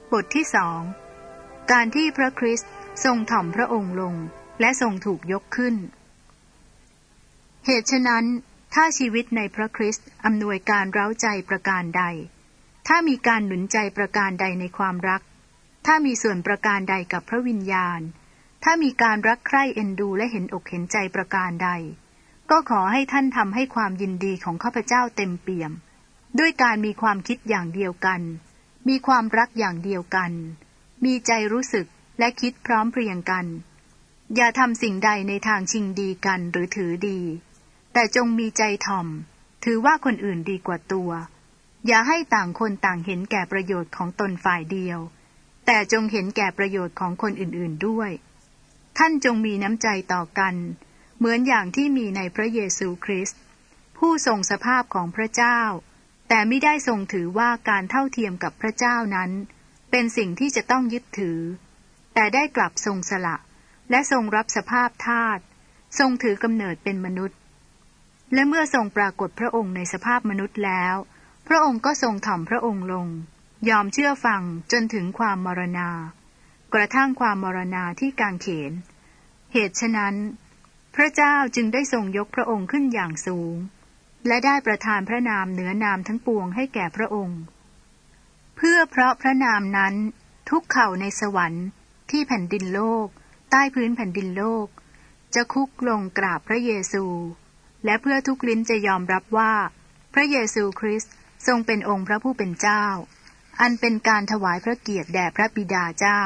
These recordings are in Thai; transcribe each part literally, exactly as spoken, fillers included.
บทที่สองการที่พระคริสต์ทรงถ่อมพระองค์ลงและทรงถูกยกขึ้นเหตุฉะนั้นถ้าชีวิตในพระคริสต์อำนวยการเร้าใจประการใดถ้ามีการหนุนใจประการใดในความรักถ้ามีส่วนประการใดกับพระวิญญาณถ้ามีการรักใคร่เอ็นดูและเห็นอกเห็นใจประการใดก็ขอให้ท่านทำให้ความยินดีของข้าพเจ้าเต็มเปี่ยมด้วยการมีความคิดอย่างเดียวกันมีความรักอย่างเดียวกันมีใจรู้สึกและคิดพร้อมเพรียงกันอย่าทำสิ่งใดในทางชิงดีกันหรือถือดีแต่จงมีใจถ่อมถือว่าคนอื่นดีกว่าตัวอย่าให้ต่างคนต่างเห็นแก่ประโยชน์ของตนฝ่ายเดียวแต่จงเห็นแก่ประโยชน์ของคนอื่นๆด้วยท่านจงมีน้ำใจต่อกันเหมือนอย่างที่มีในพระเยซูคริสต์ผู้ทรงสภาพของพระเจ้าแต่ไม่ได้ทรงถือว่าการเท่าเทียมกับพระเจ้านั้นเป็นสิ่งที่จะต้องยึดถือแต่ได้กลับทรงสละและทรงรับสภาพทาสทรงถือกำเนิดเป็นมนุษย์และเมื่อทรงปรากฏพระองค์ในสภาพมนุษย์แล้วพระองค์ก็ทรงถ่อมพระองค์ลงยอมเชื่อฟังจนถึงความมรณากระทั่งความมรณาที่กางเขนเหตุฉะนั้นพระเจ้าจึงได้ทรงยกพระองค์ขึ้นอย่างสูงและได้ประทานพระนามเหนือนามทั้งปวงให้แก่พระองค์เพื่อเพราะพระนามนั้นทุกเข่าในสวรรค์ที่แผ่นดินโลกใต้พื้นแผ่นดินโลกจะคุกลงกราบพระเยซูและเพื่อทุกลิ้นจะยอมรับว่าพระเยซูคริสต์ทรงเป็นองค์พระผู้เป็นเจ้าอันเป็นการถวายพระเกียรติแด่พระบิดาเจ้า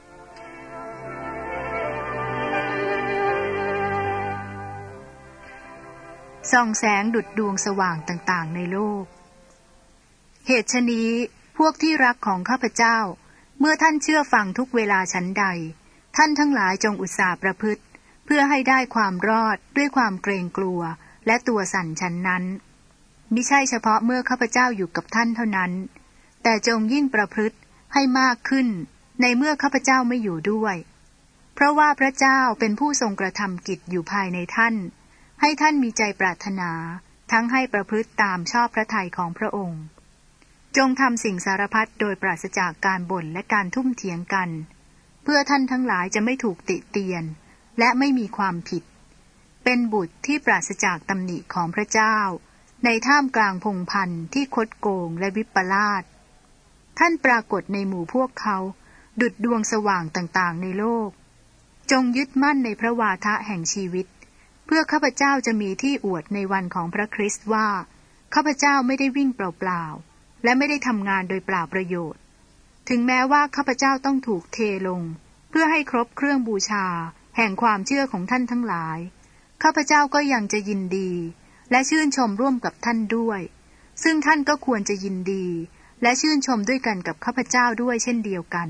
ส่องแสงดุจดวงสว่างต่างๆในโลกเหตุฉะนี้พวกที่รักของข้าพเจ้าเมื่อท่านเชื่อฟังทุกเวลาฉันใดท่านทั้งหลายจงอุตสาห์ประพฤติเพื่อให้ได้ความรอดด้วยความเกรงกลัวและตัวสั่นฉันนั้นมิใช่เฉพาะเมื่อข้าพเจ้าอยู่กับท่านเท่านั้นแต่จงยิ่งประพฤติให้มากขึ้นในเมื่อข้าพเจ้าไม่อยู่ด้วยเพราะว่าพระเจ้าเป็นผู้ทรงกระทำกิจอยู่ภายในท่านให้ท่านมีใจปรารถนาทั้งให้ประพฤติตามชอบพระทัยของพระองค์จงทำสิ่งสารพัดโดยปราศจากการบ่นและการทุ่มเถียงกันเพื่อท่านทั้งหลายจะไม่ถูกติเตียนและไม่มีความผิดเป็นบุตรที่ปราศจากตำหนิของพระเจ้าในท่ามกลางพงศ์พันธุ์ที่คดโกงและวิปลาสท่านปรากฏในหมู่พวกเขาดุจดวงสว่างต่างๆในโลกจงยึดมั่นในพระวาทะแห่งชีวิตเพื่อข้าพเจ้าจะมีที่อวดในวันของพระคริสต์ว่าข้าพเจ้าไม่ได้วิ่งเปล่าๆและไม่ได้ทำงานโดยเปล่าประโยชน์ถึงแม้ว่าข้าพเจ้าต้องถูกเทลงเพื่อให้ครบเครื่องบูชาแห่งความเชื่อของท่านทั้งหลายข้าพเจ้าก็ยังจะยินดีและชื่นชมร่วมกับท่านด้วยซึ่งท่านก็ควรจะยินดีและชื่นชมด้วยกันกับข้าพเจ้าด้วยเช่นเดียวกัน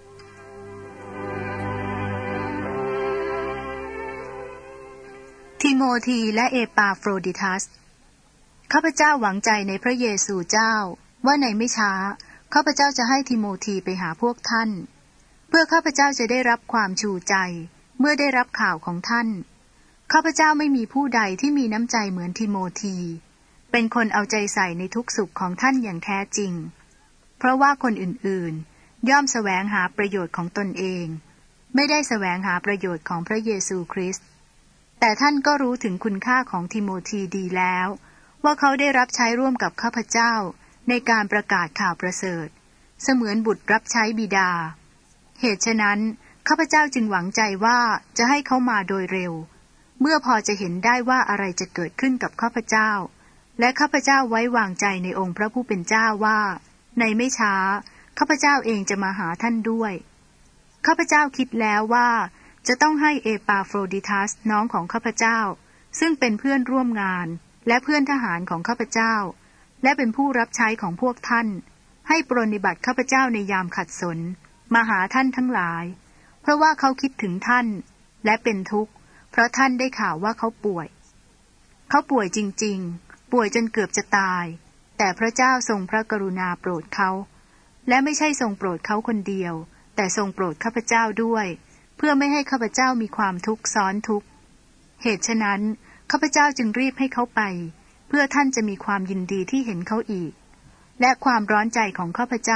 ทิโมธีและเอปาโฟรดิทัสข้าพเจ้าหวังใจในพระเยซูเจ้าว่าในไม่ช้าข้าพเจ้าจะให้ทิโมธีไปหาพวกท่านเพื่อข้าพเจ้าจะได้รับความชูใจเมื่อได้รับข่าวของท่านข้าพเจ้าไม่มีผู้ใดที่มีน้ำใจเหมือนทิโมธีเป็นคนเอาใจใส่ในทุกสุขของท่านอย่างแท้จริงเพราะว่าคนอื่นๆย่อมแสวงหาประโยชน์ของตนเองไม่ได้แสวงหาประโยชน์ของพระเยซูคริสต์แต่ท่านก็รู้ถึงคุณค่าของทิโมธีดีแล้วว่าเขาได้รับใช้ร่วมกับข้าพเจ้าในการประกาศข่าวประเสริฐเสมือนบุตรรับใช้บิดาเหตุฉะนั้นข้าพเจ้าจึงหวังใจว่าจะให้เขามาโดยเร็วเมื่อพอจะเห็นได้ว่าอะไรจะเกิดขึ้นกับข้าพเจ้าและข้าพเจ้าไว้วางใจในองค์พระผู้เป็นเจ้าว่าในไม่ช้าข้าพเจ้าเองจะมาหาท่านด้วยข้าพเจ้าคิดแล้วว่าจะต้องให้เอปาโฟรดิทัสน้องของข้าพเจ้าซึ่งเป็นเพื่อนร่วมงานและเพื่อนทหารของข้าพเจ้าและเป็นผู้รับใช้ของพวกท่านให้ปรนนิบัติข้าพเจ้าในยามขัดสนมาหาท่านทั้งหลายเพราะว่าเขาคิดถึงท่านและเป็นทุกข์เพราะท่านได้ข่าวว่าเขาป่วยเขาป่วยจริงๆป่วยจนเกือบจะตายแต่พระเจ้าทรงพระกรุณาโปรดเขาและไม่ใช่ทรงโปรดเขาคนเดียวแต่ทรงโปรดข้าพเจ้าด้วยเพื่อไม่ให้ข้าพเจ้ามีความทุกข์ซ้อนทุกข์เหตุฉะนั้นข้าพเจ้าจึงรีบให้เขาไปเพื่อท่านจะมีความยินดีที่เห็นเขาอีกและความร้อนใจของข้าพเจ้า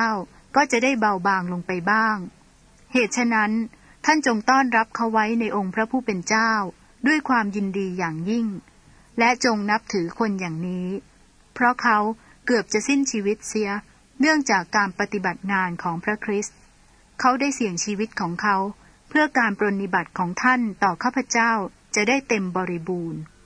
ก็จะได้เบาบางลงไปบ้างเหตุฉะนั้นท่านจงต้อนรับเขาไว้ในองค์พระผู้เป็นเจ้าด้วยความยินดีอย่างยิ่งและจงนับถือคนอย่างนี้เพราะเขาเกือบจะสิ้นชีวิตเสียเนื่องจากการปฏิบัติงานของพระคริสต์เขาได้เสี่ยงชีวิตของเขาเพื่อการปรนนิบัติของท่านต่อข้าพเจ้าจะได้เต็มบริบูรณ์